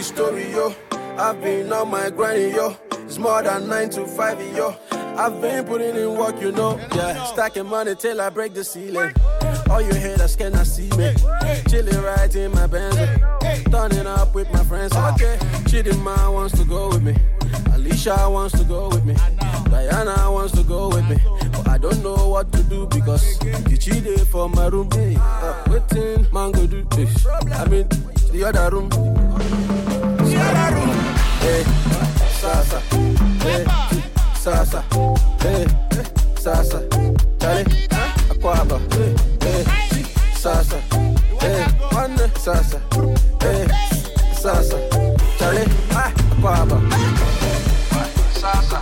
the story, yo. I've been on my grind, yo. It's more than 9 to 5, yo. I've been putting in work, you know. Yeah, stacking money till I break the ceiling. All you haters cannot see me. Chilling right in my Benz. Turning up with my friends. Okay, Chidima wants to go with me. Alicia wants to go with me. Diana wants to go with me. But I don't know what to do because you cheated for my room. Waiting, mango do this. I mean, the other room. The other room. Hey, Sasa. Hey, Sasa. Hey, Sasa. Charlie, Aquaba. Hey, Sasa. Hey, one Sasa. Hey, Sasa. Charlie, Aquaba. Sasa.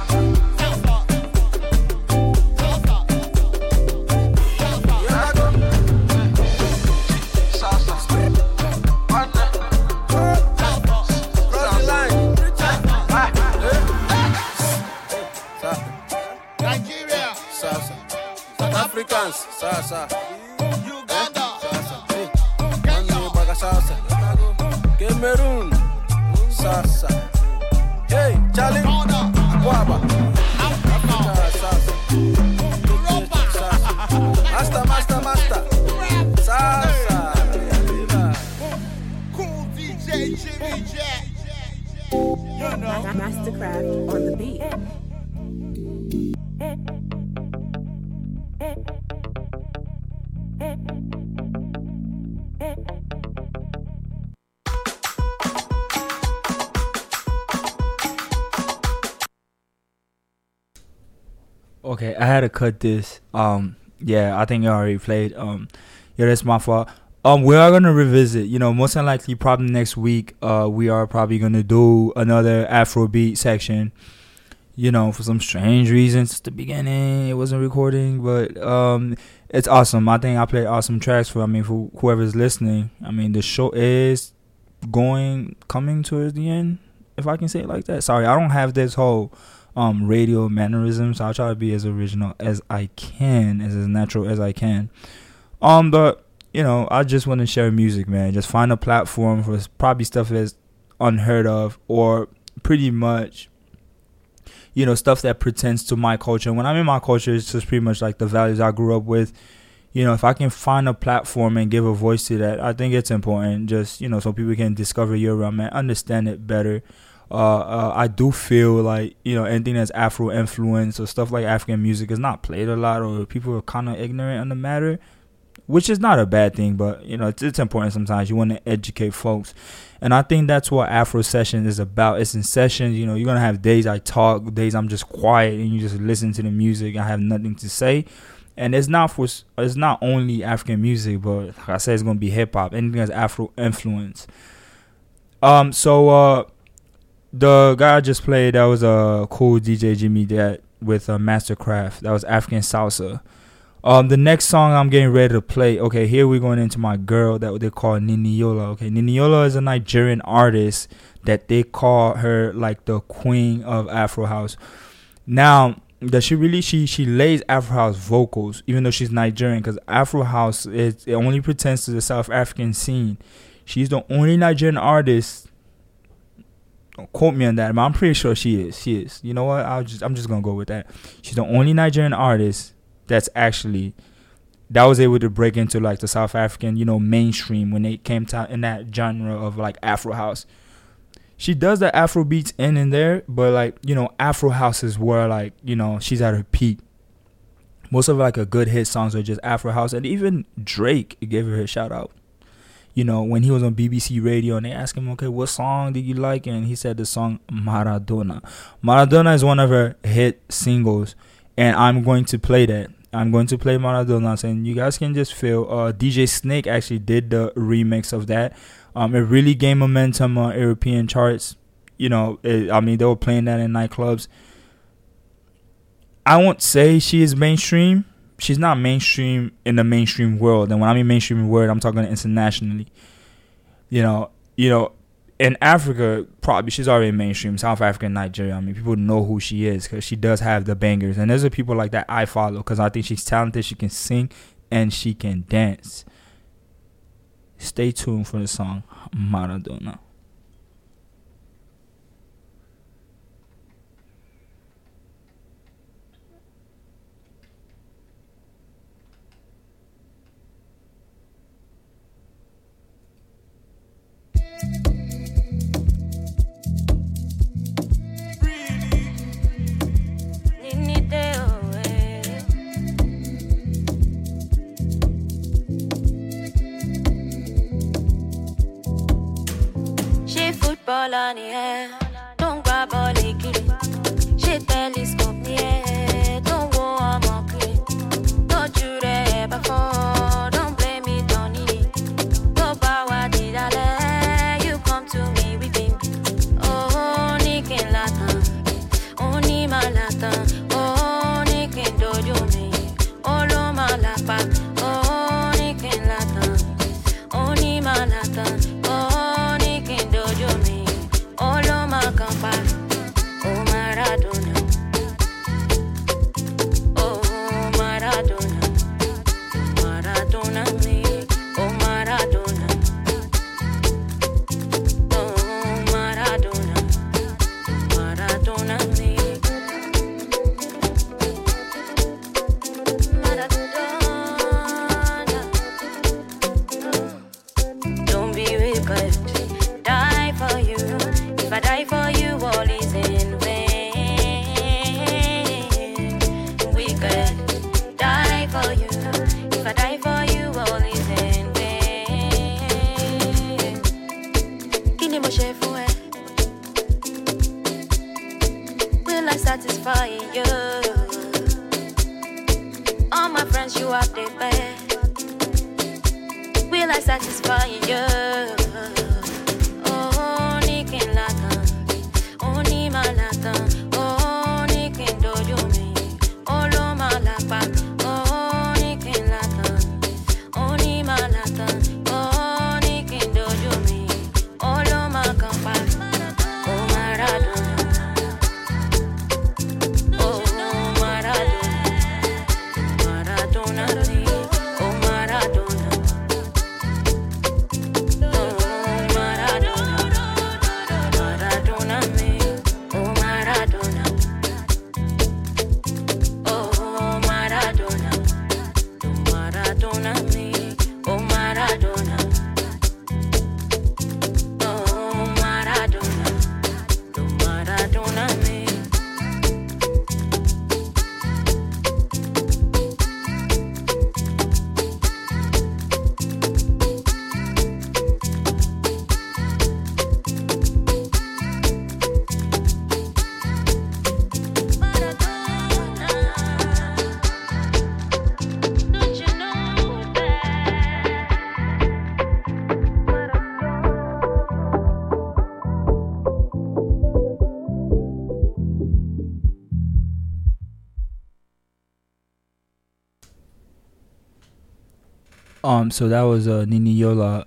Africans, Sasa, Uganda, Sasa, Kenya, Sasa, Cameroon, Sasa, hey, Charlie, Aquaba, Africa, Sasa, Master, Sasa, Cool DJ Jimmy Jack, you know, Mastercraft on the beat. Okay, I had to cut this. Yeah, I think you already played. Yeah, that's my fault. We are gonna revisit. You know, most likely, probably next week. We are probably gonna do another Afrobeat section. You know, for some strange reasons, at the beginning it wasn't recording, but it's awesome. I think I played awesome tracks for whoever's listening. I mean, the show is coming towards the end, if I can say it like that. Sorry, I don't have this whole radio mannerism, so I'll try to be as original as I can, as natural as I can. But you know, I just want to share music, man. Just find a platform for probably stuff that's unheard of, or pretty much, you know, stuff that pertains to my culture. When I mean my culture, it's just pretty much like the values I grew up with. You know, if I can find a platform and give a voice to that, I think it's important. Just, you know, so people can discover your realm and understand it better. I do feel like, you know, anything that's Afro influence or stuff like African music is not played a lot, or people are kind of ignorant on the matter, which is not a bad thing, but, you know, it's important sometimes. You want to educate folks. And I think that's what Afro Session is about. It's in sessions, you know, you're going to have days I talk, days I'm just quiet and you just listen to the music. I have nothing to say. And it's not only African music, but like I said, it's going to be hip hop, anything that's Afro influence. So the guy I just played, that was a cool DJ Jimmy that with Mastercraft. That was African Salsa. The next song I'm getting ready to play. Okay, here we're going into my girl that they call Niniola. Okay, Niniola is a Nigerian artist that they call her like the queen of Afro house. Now, does she really? She lays Afro house vocals, even though she's Nigerian, because Afro house it only pretends to the South African scene. She's the only Nigerian artist. Don't quote me on that, but I'm pretty sure she is. She is. You know what? I'm just gonna go with that. She's the only Nigerian artist that was able to break into like the South African, you know, mainstream when they came to in that genre of like Afro house. She does the Afro beats in there, but like, you know, Afro house is where like, you know, she's at her peak. Most of like a good hit songs are just Afro house, and even Drake gave her a shout out. You know, when he was on BBC Radio and they asked him, okay, what song did you like? And he said the song Maradona. Maradona is one of her hit singles, and I'm going to play that. I'm going to play Maradona, and you guys can just feel. DJ Snake actually did the remix of that. It really gained momentum on European charts. You know, they were playing that in nightclubs. I won't say she is mainstream. She's not mainstream in the mainstream world. And when I mean mainstream world, I'm talking internationally. You know, in Africa, probably she's already mainstream. South Africa and Nigeria. I mean, people know who she is because she does have the bangers. And there's people like that I follow because I think she's talented. She can sing and she can dance. Stay tuned for the song Maradona. Bola ni eh, don't grab all the kitty. She telescope ni eh, don't go on my kid. Don't you there before, don't blame it on it. Go power did I let you come to me with him. Oh, Nikin Latan, oh, Nima Latan, oh, Nikin Dojo me, oh, Loma Lapa, oh, Nikin Latan, oh, Nima Latan, oh, Nikin Dojo me, oh, Loma Kampa, oh, Maradona, oh, Maradona, Maradona me, oh, Maradona, oh, Maradona, Maradona me, Maradona. Don't be wicked, die for you. If I die for you, all is in vain. Wicked, die for you. If I die for you, all is in vain. Kini mo ṣe fún ẹ? Will I satisfy you? All my friends, you are the best. Will I satisfy you? Oh, Nikin Latan, oh, Nima Latan, oh, Nikin Dojo me, oh, Loma Lapa, oh, Nikin Latan, oh, Nima Latan, oh, Nikin Dojo me, oh, Loma Kampa, oh, Maradona, oh, Maradona, Maradona me, oh, Maradona. So that was Nini Yola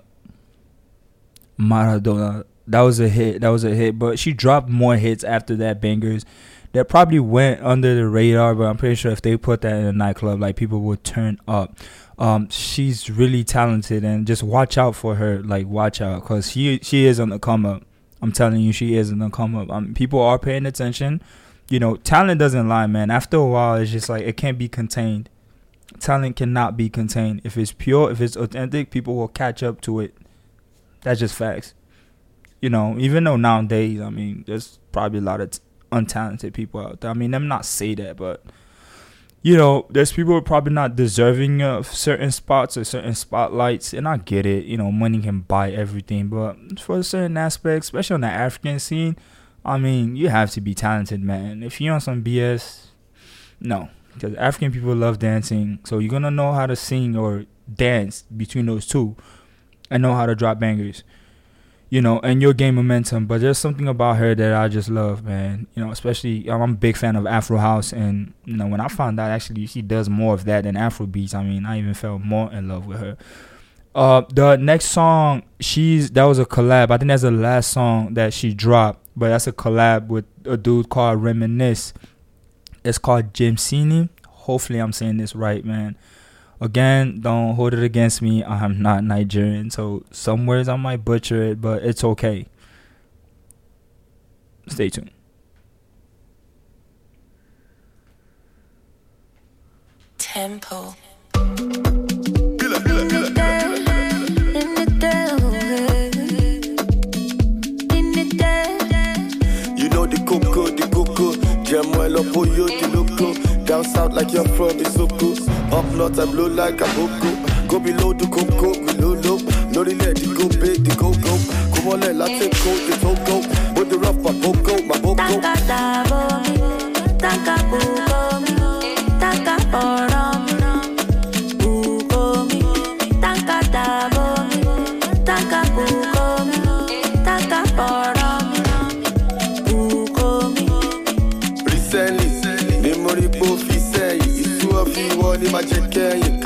Maradona. That was a hit. But she dropped more hits after that, bangers that probably went under the radar. But I'm pretty sure if they put that in a nightclub, like, people would turn up. She's really talented, and just watch out for her. Like, watch out, because she is on the come up. I'm telling you, she is on the come up. People are paying attention. You know, talent doesn't lie, man. After a while, it's just like it can't be contained. Talent cannot be contained. If it's pure, if it's authentic, people will catch up to it. That's just facts. You know, even though nowadays, I mean, there's probably a lot of untalented people out there. I mean, them not say that, but, you know, there's people who are probably not deserving of certain spots or certain spotlights, and I get it. You know, money can buy everything, but for certain aspects, especially on the African scene, I mean, you have to be talented, man. If you're on some BS, no. Because African people love dancing, so you're going to know how to sing or dance between those two and know how to drop bangers, you know, and you'll gain momentum. But there's something about her that I just love, man, you know, especially I'm a big fan of Afro House, and, you know, when I found out actually she does more of that than Afro beats, I mean, I even fell more in love with her. The next song, that was a collab. I think that's the last song that she dropped, but that's a collab with a dude called Reminisce. It's called Jimsini. Hopefully I'm saying this right, man. Again, don't hold it against me. I'm not Nigerian, so some words I might butcher it, but it's okay. Stay tuned. Tempo. You know the cocoa. Jamwell up for you, the loco. Down south like you're from Isoko. Up north I blow like a boko. Go below the cocoa, below low. No the let it go big, the go. Come on, let take cold, the togo.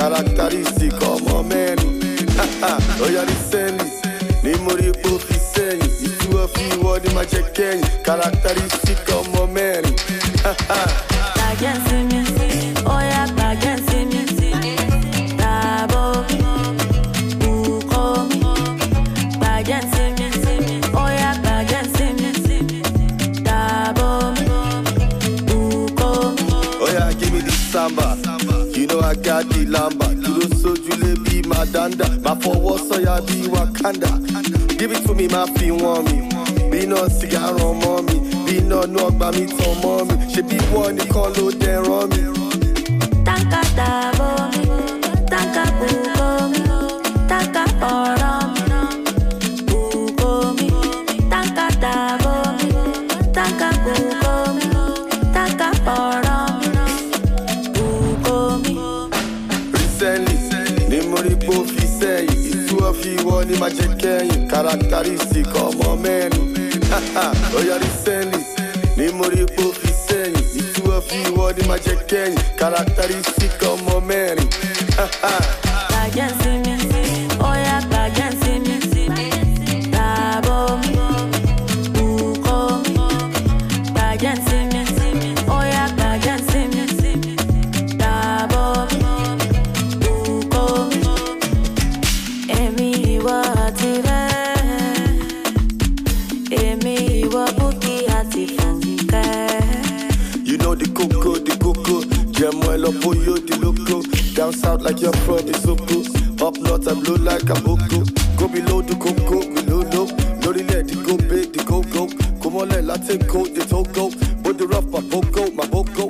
characteristic ọmọ mẹ́rin. Oya recently, ní mo rí epo fi sẹ́yìn. Ìtú ọ̀fi ìwọ ni máa jẹ kẹ́yìn. Characteristic ọmọ mẹ́rin. Gbàgẹ́sì mi, oya gbàgẹ́sì mi. Dàbò mi, bùkọ́ mi. Gbàgẹ́sì mi, oya gbàgẹ́sì mi. Dàbò mi, bùkọ́ mi. Oya give me the samba. You know I got the lamba. Dúró sójú lé bí Madanda. Máa fọwọ́ sọ́yà bí Wakanda. Give it to me, máa fi wọ́n mi. Bí náà sìgá ràn mọ́ mi. Bí náà nú ọgbà mi tàn mọ́ mi. Ṣé bí wọ́n nìkan ló dẹ̀ràn mi? Tanka dàbò mi, tanka bùkọ́ mi. Tanka ọ̀rọ̀ mi, bùkọ́ mi. Tanka dàbò mi, tanka bùkọ́ mi. Tanka ọ̀rọ̀ mi, bùkọ́ mi. Recently, ní mo rí epo fi sẹ́yìn. Ìtú ọ̀fi ìwọ ni máa jẹ kẹ́yìn. Characteristic ọmọ mẹ́rin. Oya recently, ní mo rí epo fi sẹ́yìn. Ìtú ọ̀fi ìwọ ni máa jẹ kẹ́yìn. Characteristic ọmọ mẹ́rin. Gbàgẹ́sì mi, oya gbàgẹ́sì mi. Dàbò mi, bùkọ́ mi. Gbàgẹ́sì mi, oya gbàgẹ́sì mi. Dàbò mi, bùkọ́ mi. Èmi ìwọ àti rẹ̀. Èmi ìwọ Bukky àti Fúnkẹ́. You know the coco, Jemuel Opoyo, the loco. Down south like you're from the Soko. Up north I blow like a boko. Go below the coco, below low. No let the go big, the go. Come on, let Latin coat, the Togo. But the rough, my boko.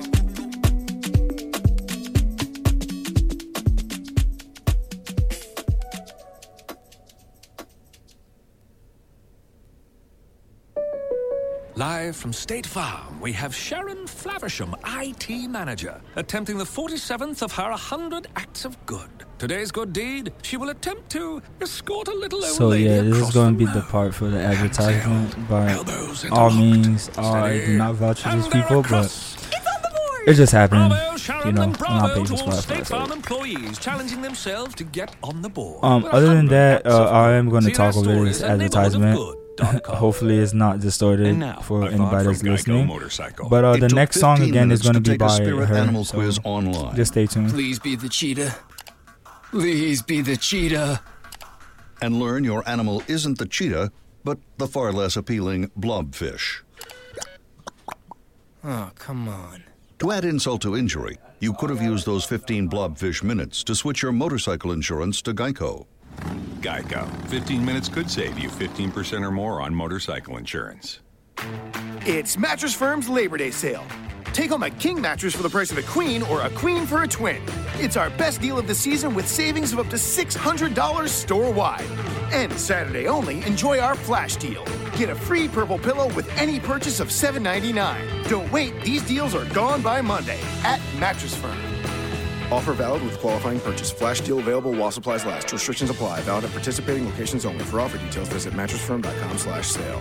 Live from State Farm, we have Sharon Flaversham, IT Manager, attempting the 47th of her 100 acts of good. Today's good deed, she will attempt to escort a little old So lady yeah, this is across going to be road. the part for the advertisement. By Elbows all interlocked. means, I Steady. do not vouch for these And they're people, across. but it just happened. Bravo, Sharon, You know, and I'm not bravo paying to for all Spotify. State Farm So. employees challenging themselves to get on the board. With Other than 100 that, acts of I am good. going to See their talk over this stories at advertisement. neighborhoodofgood.com. Hopefully, it's not distorted And now, for a thought anybody that's from Geico listening. Motorcycle. But It the took next song 15 again is minutes going to to be take a by spirit her. animal So quiz online. just stay tuned. Please be the cheetah. Please be the cheetah. And learn your animal isn't the cheetah, but the far less appealing blobfish. Oh, come on. To add insult to injury, you could have used those 15 blobfish minutes to switch your motorcycle insurance to Geico. Geico. 15 minutes could save you 15% or more on motorcycle insurance. It's Mattress Firm's Labor Day sale. Take home a king mattress for the price of a queen or a queen for a twin. It's our best deal of the season with savings of up to $600 store-wide. And Saturday only, enjoy our flash deal. Get a free purple pillow with any purchase of $7.99. Don't wait, these deals are gone by Monday at Mattress Firm. Offer valid with qualifying purchase. Flash deal available while supplies last. Restrictions apply. Valid at participating locations only. For offer details, visit mattressfirm.com/sale.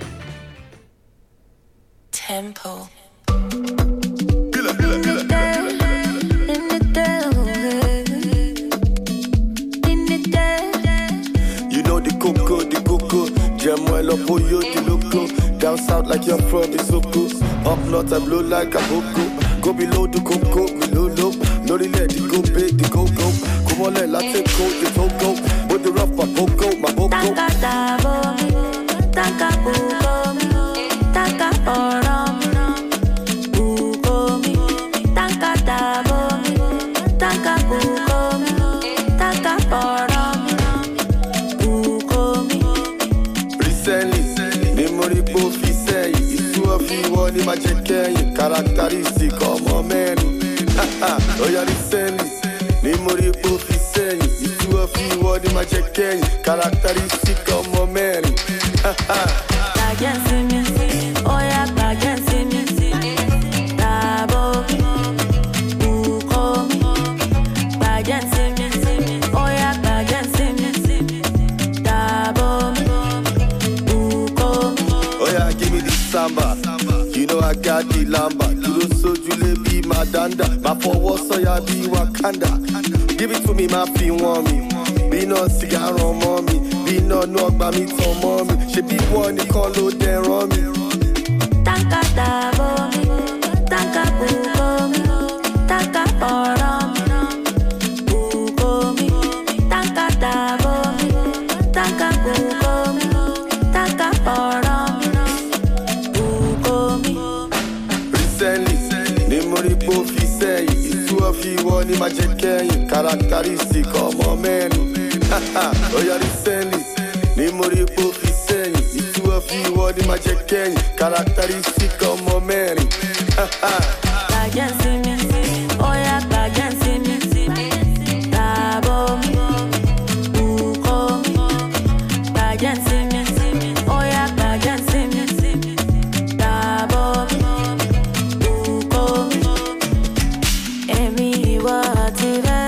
Tempo. You know the coco, Jemuel Opoyo, the loco. Down south like you're from the Soko. Up north I blow like a boko. Go below the coco, below low. No let the go big, the go. Come on, let Latin coat, the Togo. But the rough, my boko. Tanka dàbò mi, tanka bùkọ́ mi. Tanka ọ̀rọ̀ mi, bùkọ́ mi. Tanka dàbò mi, tanka bùkọ́ mi. Tanka ọ̀rọ̀ mi, bùkọ́ mi. Recently, ní mo rí epo fi sẹ́yìn. Ìtú ọ̀fi ìwọ ni máa jẹ kẹ́yìn. Characteristic ọmọ mẹ́rin. Oya recently, ní mo rí epo fi sẹ́yìn. Ìtú ọ̀fi ìwọ ni máa jẹ kẹ́yìn. Characteristic ọmọ mẹ́rin. Gbàgẹ́sì mi, oya gbàgẹ́sì mi. Dàbò mi, bùkọ́ mi. Gbàgẹ́sì mi, oya gbàgẹ́sì mi. Dàbò mi, bùkọ́ mi. Oya give me the samba. You know I got the lamba. Dúró sójú lé bí Madanda. Máa fọwọ́ sọ́yà bí Wakanda. Give it to me, my feel want me. Be no cigar on mommy. Be no knock by me to mommy. She be one, they call load there on me. Tanka dabo mi, tanka buko mi, tanka poro mi, buko mi. Tanka dabo mi, tanka buko mi, tanka poro mi, buko mi. Recently, ni mori po fi say, itu afi woni ma je keyin, characteristic ọmọ mẹ́rin. Oh yeah, recently, ni mori po fi say, itu afi woni ma je keyin, characteristic ọmọ mẹ́rin. Against me, oh yeah, against me. Dabo mi, buko mi. Against me, oh yeah, against me. Dabo mi, buko mi. Emi iwa atire,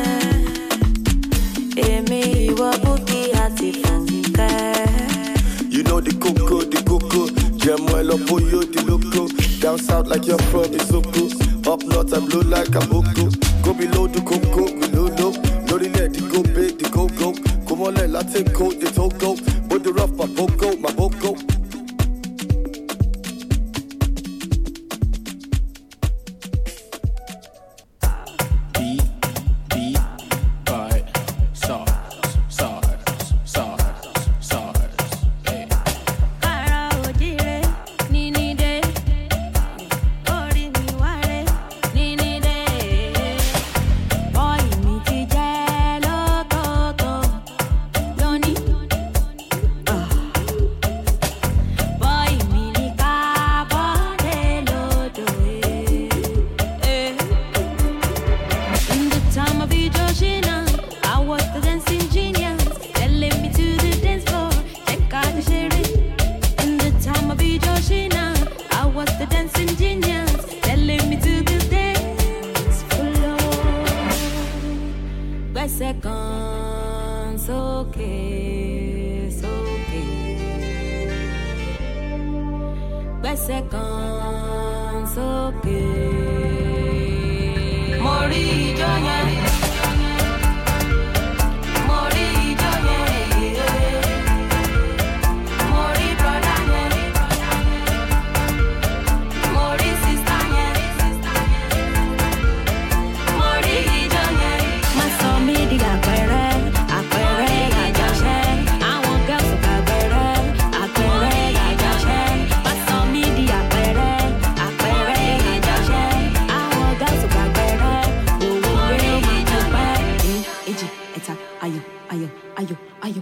emi iwa buki ati funke. You know the coco, Jemuel up yo the loco. Down south like you're from Isoko. Up north I blow like a boko. Go below the coco, we low. No the let the go big, the go. Come on, let take coat, the togo. But the rough, my boko. Seconds, okay. Best seconds, okay. Mori Joya. Ayo.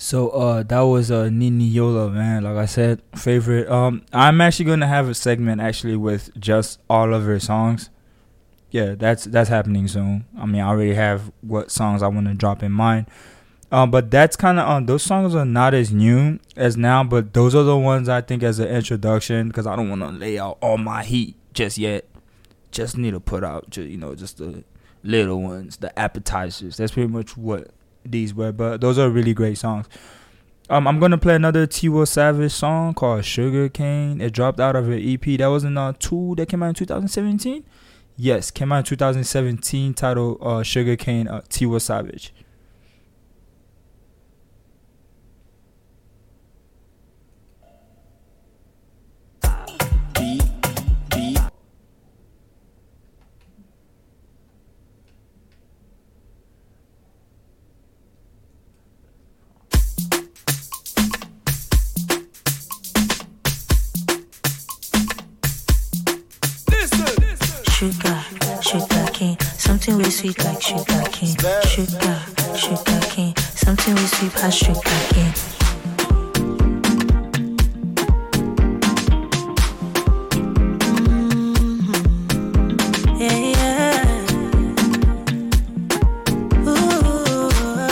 So that was Nini Yola, man. Like I said, favorite. I'm actually gonna have a segment actually with just all of her songs. Yeah, that's happening soon. I mean, I already have what songs I want to drop in mind. But that's kind of those songs are not as new as now, but those are the ones I think as an introduction, because I don't want to lay out all my heat just yet. Just need to put out just the little ones, the appetizers. That's pretty much what these were, but those are really great songs. I'm gonna play another Tiwa Savage song called Sugar Cane. It dropped out of her EP. That was in two that came out in 2017. Yes, came out in 2017, titled Sugar Cane, Tiwa Savage. Sugar cane, something we sweet like sugar cane. Sugar cane, something we sweet past sugar cane. Yeah, yeah. Ooh.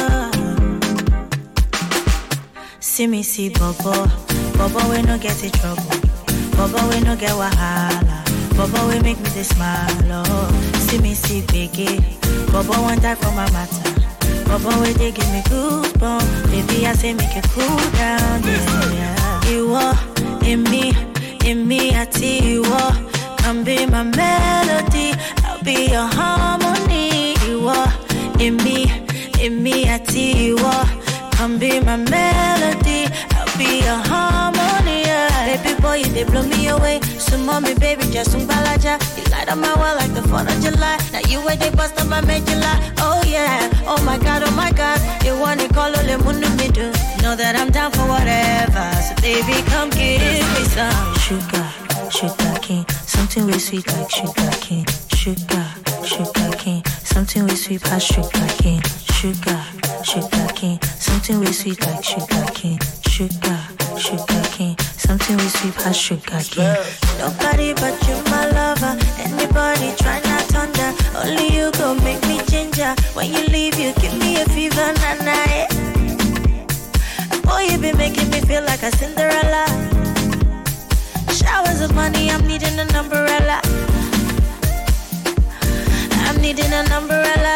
See me see Bobo, we no get in trouble. Bobo we no get wahala. Bobo we make me dey smile, oh. See me see Biggie. Bobo want die for my matter. Bobo we dey give me goosebumps. Baby I say make it cool down, yeah. You are in me, I tell you are. Come be my melody, I'll be your harmony. You are in me, I tell you are. Come be my melody, I'll be your harmony, yeah. Baby boy, you they blow me away. So mommy, baby, just balaja. You light up my world like the 4th of July. Now you where they bust up my medulla. Oh yeah, oh my god, you wanna call all the moon me do. Know that I'm down for whatever. So baby, come give me some sugar cane, something we sweet like sugar cane. Sugar cane, something we sweet past sugar cane. Sugar cane, something we sweet like sugar cane. Sugar cane, something we sweet past sugar cane. Nobody but you, my lover. Anybody try not under. Only you go make me ginger. When you leave, you give me a fever, nana. Boy, you be making me feel like a Cinderella. Showers of money, I'm needing an umbrella. I'm needing an umbrella.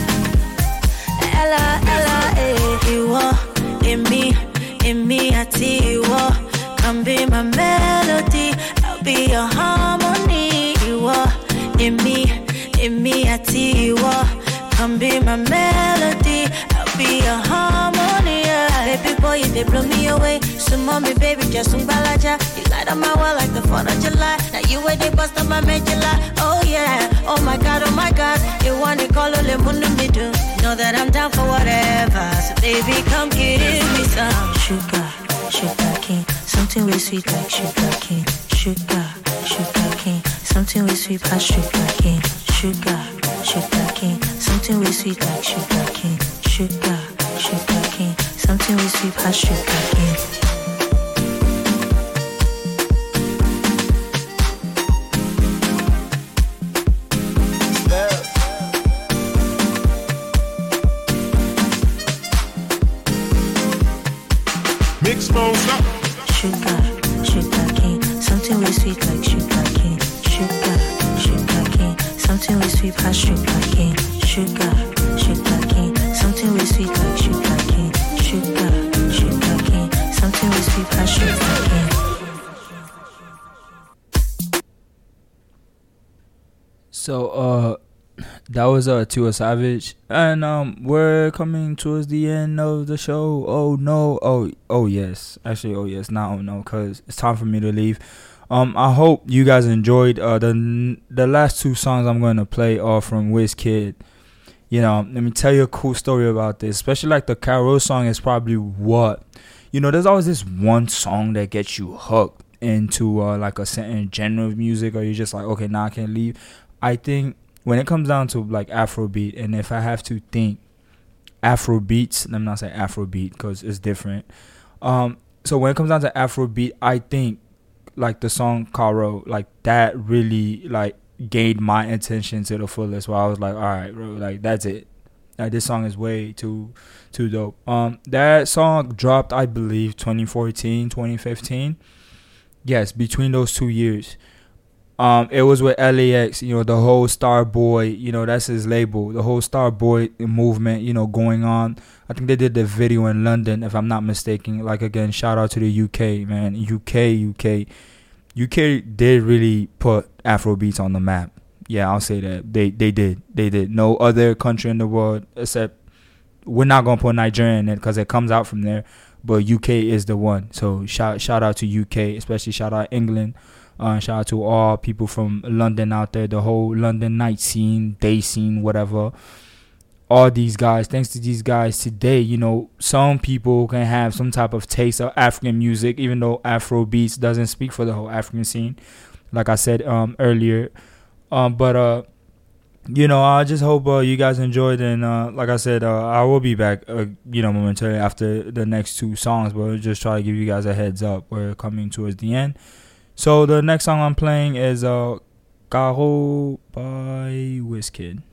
Ella, you are in me, I tell you are. Come be my melody, I'll be your harmony. You are in me, I tell you are. Come be my melody, I'll be your harmony, yeah. Baby boy, you they blow me away. So mommy, baby, just balaja. You light up my world like the 4th of July. Now you where they bust up my medulla. Oh yeah, oh my god, you wanna call all the moon me do. Know that I'm down for whatever. So baby, come give me some sugar cane, something we sweet like sugar cane. Sugar cane, something we sweet past sugar cane. Sugar cane, something we sweet like sugar cane. Sugar cane, something we sweet past sugar cane. Mix phones up. Sugar cane, something we sweet like sugar cane. Sugar cane, something we sweet past sugar cane. Sugar cane, something we sweet like sugar cane. Sugar cane, something we sweet past sugar cane. So that was Tiwa Savage, and we're coming towards the end of the show. Oh no, oh yes, actually oh yes, not oh no, because it's time for me to leave. I hope you guys enjoyed the last two songs I'm going to play are from Wizkid. Let me tell you a cool story about this, especially like the Carol song is probably what, there's always this one song that gets you hooked into like a certain genre of music, or you're just like, okay, now I can't leave. I think when it comes down to like Afrobeat, and if I have to think Afro beats. Let me not say Afro beat because it's different. So when it comes down to Afro beat, I think like the song Caro, like that really like gained my attention to the fullest. Where I was like, all right, bro, like that's it. Like this song is way too dope. That song dropped, I believe, 2014, 2015. Yes, between those 2 years. It was with LAX, the whole Star Boy, that's his label. The whole Star Boy movement, going on. I think they did the video in London, if I'm not mistaken. Like, again, shout out to the UK, man. UK did really put Afro beats on the map. Yeah, I'll say that. They did. No other country in the world except, we're not going to put Nigeria in it because it comes out from there. But UK is the one. So shout out to UK, especially shout out England. Shout out to all people from London out there, the whole London night scene, day scene, whatever. All these guys, thanks to these guys today, some people can have some type of taste of African music, even though Afro beats doesn't speak for the whole African scene, like I said earlier. But I just hope you guys enjoyed, and like I said, I will be back, momentarily after the next 2 songs, but I'll just try to give you guys a heads up. We're coming towards the end. So the next song I'm playing is Caro by Wizkid.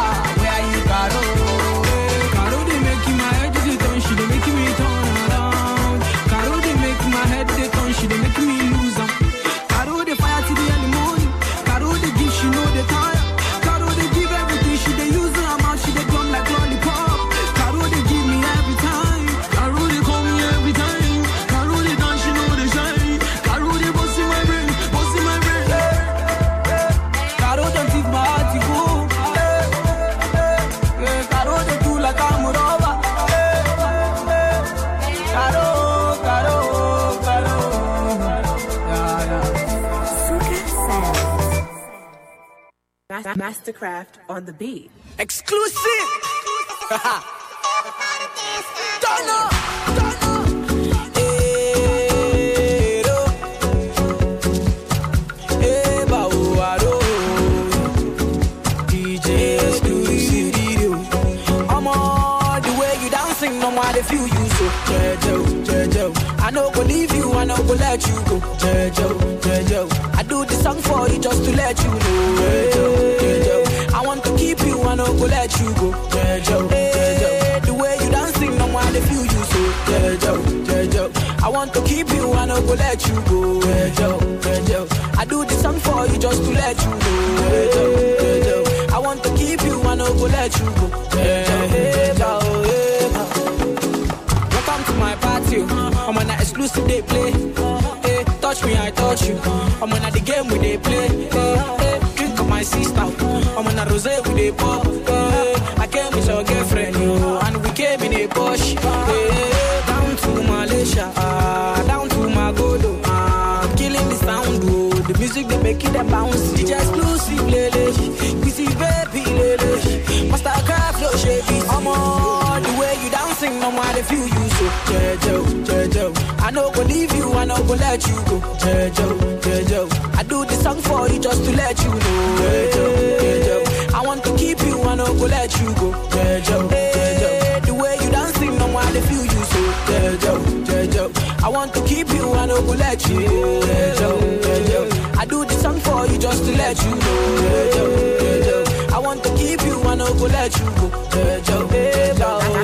She dey make me turn around. Mastercraft on the beat. Exclusive. Don't know. They feel you so Jejo. I no go leave you, I no go let you go. Jejo. I do this song for you just to let you know. Jejo. I want to keep you, I no go let you go. Jejo. The way you dancing, no one they feel you so Jejo. I want to keep you, I no go let you go. Jejo. I do this song for you just to let you know. Jejo. I want to keep you, I no go let you go. Jejo. My party, I'm on that exclusive they play. Hey, touch me, I touch you. I'm on the game we they play. Hey, drink of my sister. I'm on a rosé with they pop. I came with your girlfriend, and we came in a Porsche. Down to Malaysia, down to Magodo. Killing the sound, the music they make it a bounce. DJ exclusive, lele. We see baby, lele. Mastercraft, no shady. I'm on the way you dancing, no matter if you use. Jejo. I no go leave you, I no go let you go. Jejo. I do this song for you just to let you know. Jejo. I want to keep you, I no go let you go. Jejo. The way you dancing, no matter if you use so. Jejo. I want to keep you, I no go let you go. Jejo. I do this song for you just to let you know. Jejo. I want to keep you, I no go let you go. Jejo.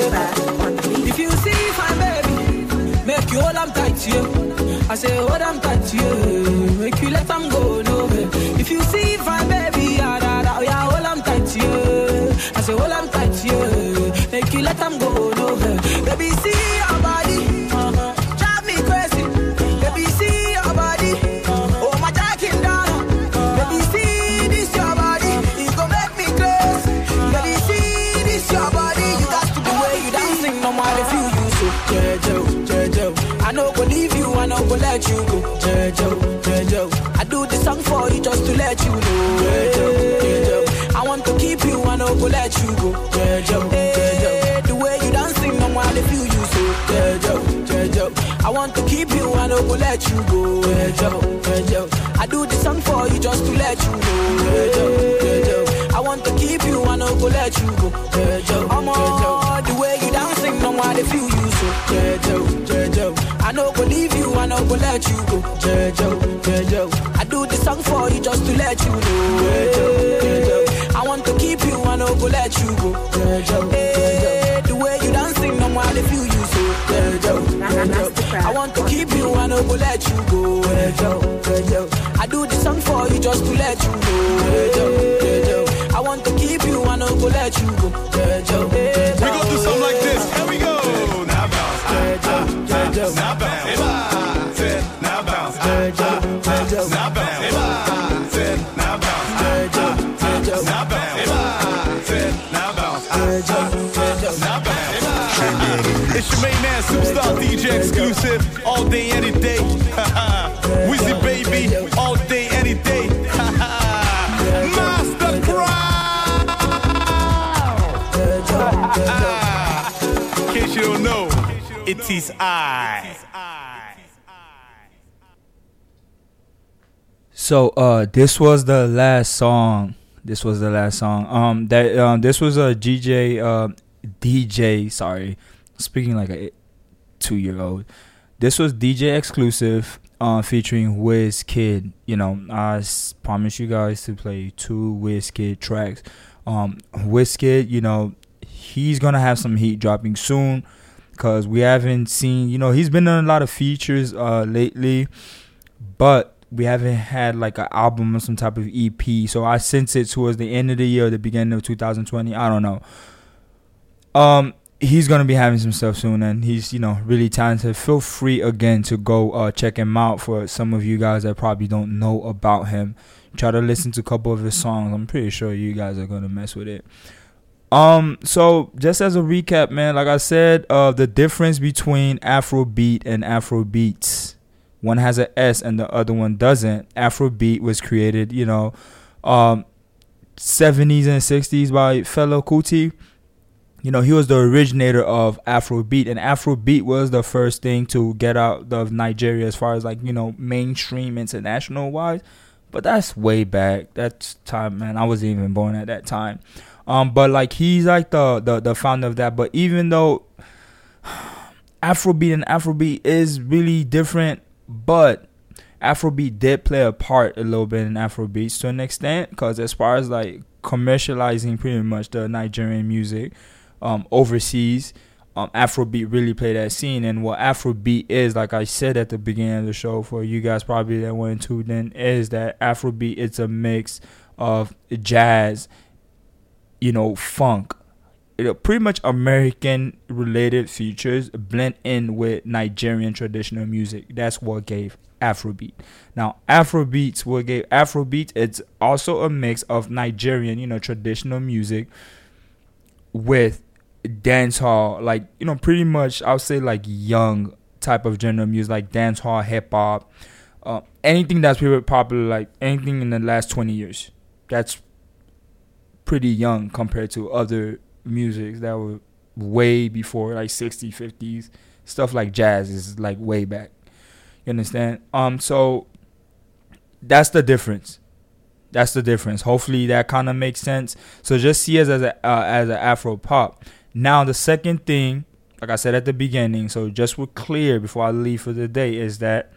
If you see my baby, make you hold them tight to you. I say hold them tight to you. Make you let them go, no. If you see my baby, yeah, hold them tight to you. I say hold them tight to you. Make you let them go, no. Baby, see your body, drive me crazy. Baby, see your body, oh my jacking down. Baby, see this your body, it gon' make me crazy. Baby, see this your body, you got to the way you dancing, no matter if you use it. Jejo. I no go leave you, I no go let you go. Jejo. I do this song for you just to let you know. Jejo. I want to keep you, I no go let you go. Jejo. The way you dancing, no matter if you use it. Jejo. I want to keep you, I no go let you go. Jejo. I do this song for you just to let you know. Jejo. I want to keep you, I no go let you go. Jejo. I'm on the way you dancing, no matter if you use it. Jejo. I no go leave you, I no go let you go. Jejo. I do this song for you just to let you know. Jejo. I want to keep you, I no go let you go. The way you dancing, no matter if you use it. Jejo. I want to keep you, I no go let you go. Jejo. I do this song for you just to let you know. Jejo. I want to keep you, I no go let you go. Jejo. We gon' do something like this. Here we go. Now bounce. Jejo. Now bounce. Now bounce. Jejo. Now bounce. Now bounce. Jejo. Now bounce. Now bounce. Now bounce. It's your main man, superstar DJ exclusive, all day, any day. Wizzy baby, all day, any day. In case you don't know, it is I. So this was the last song. This was a DJ. Sorry, speaking like a 2-year-old. This was DJ exclusive, featuring Wizkid. You know, I promised you guys to play 2 Wizkid tracks. Wizkid, you know, he's gonna have some heat dropping soon, because we haven't seen, you know, he's been on a lot of features lately, but we haven't had like an album or some type of EP. So I sense it towards the end of the year, the beginning of 2020. I don't know. He's gonna be having some stuff soon, and he's, you know, really talented. Feel free again to go check him out. For some of you guys that probably don't know about him, try to listen to a couple of his songs. I'm pretty sure you guys are gonna mess with it. So just as a recap, man, like I said, the difference between Afrobeat and Afrobeats, one has an S and the other one doesn't. Afrobeat was created, you know, 70s and 60s by Fela Kuti. You know, he was the originator of Afrobeat, and Afrobeat was the first thing to get out of Nigeria as far as like, you know, mainstream international wise. But that's way back. That's time, man. I wasn't even born at that time. But like he's like the founder of that. But even though Afrobeat and Afrobeat is really different, but Afrobeat did play a part a little bit in Afrobeats to an extent, because as far as like commercializing pretty much the Nigerian music overseas, Afrobeat really played that scene. And what Afrobeat is, like I said at the beginning of the show, for you guys probably that went to then, is that Afrobeat, it's a mix of jazz, you know, funk, pretty much American related features blend in with Nigerian traditional music. That's what gave Afrobeat. Now Afrobeats, what gave Afrobeat, it's also a mix of Nigerian, you know, traditional music with dance hall, like, you know, pretty much I would say like young type of genre of music, like dance hall, hip hop, anything that's pretty popular, like anything in the last 20 years. That's pretty young compared to other music that were way before, like 60s, 50s. Stuff like jazz is like way back. You understand? So that's the difference. That's the difference. Hopefully that kind of makes sense. So just see us as an Afro pop. Now the second thing, like I said at the beginning, so just we're clear before I leave for the day, is that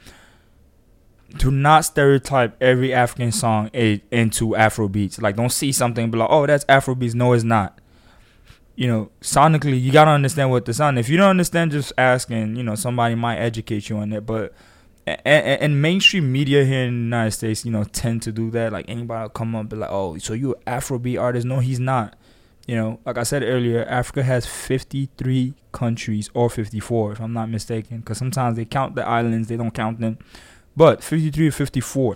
do not stereotype every African song into Afrobeats. Like, don't see something and be like, oh, that's Afrobeats. No, it's not. You know, sonically, you got to understand what the sound. If you don't understand, just ask, and, you know, somebody might educate you on it. But and mainstream media here in the United States, you know, tend to do that. Like, anybody will come up and be like, oh, so you an Afrobeat artist? No, he's not. You know, like I said earlier, Africa has 53 countries, or 54, if I'm not mistaken. Because sometimes they count the islands, they don't count them. But 53 or 54.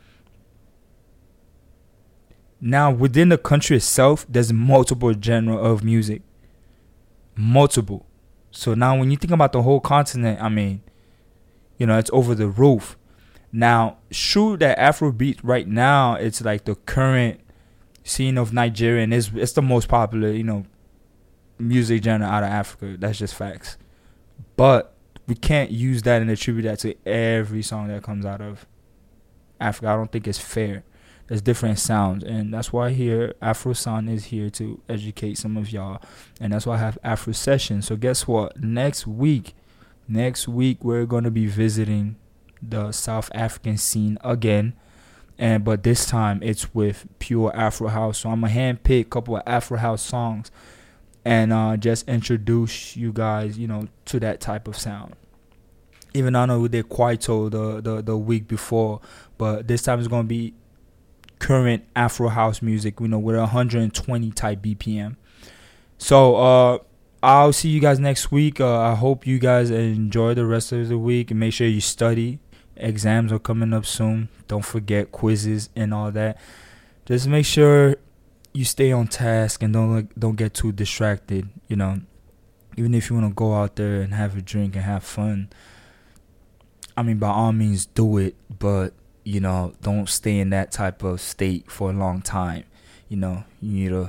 Now, within the country itself, there's multiple genre of music. Multiple. So now when you think about the whole continent, I mean, you know, it's over the roof. Now, true that Afrobeat right now, it's like the current scene of Nigeria, and it's the most popular, you know, music genre out of Africa. That's just facts. But we can't use that and attribute that to every song that comes out of Africa. I don't think it's fair. There's different sounds, and that's why here Afro Sound is here to educate some of y'all, and that's why I have Afro Sessions. So guess what? Next week we're gonna be visiting the South African scene again, but this time it's with pure Afro House. So I'm gonna handpick a couple of Afro House songs and just introduce you guys, you know, to that type of sound. Even though I know we did Kwaito the week before, but this time it's gonna be current Afro House music, you know, with 120 type BPM. So I'll see you guys next week. I hope you guys enjoy the rest of the week, and make sure you study. Exams are coming up soon. Don't forget quizzes and all that. Just make sure you stay on task and don't get too distracted. You know, even if you want to go out there and have a drink and have fun, I mean, by all means do it, but you know, don't stay in that type of state for a long time. You know, you need to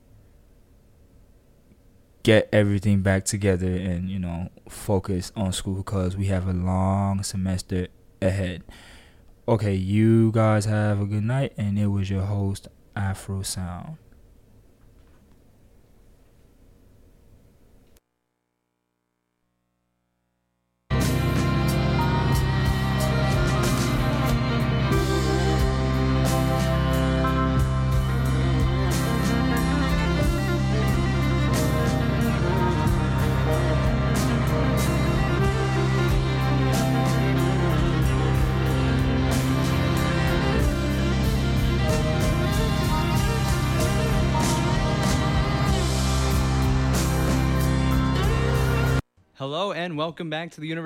get everything back together and, you know, focus on school, because we have a long semester ahead. Okay, you guys have a good night, and it was your host, Afro Sound. Hello and welcome back to the University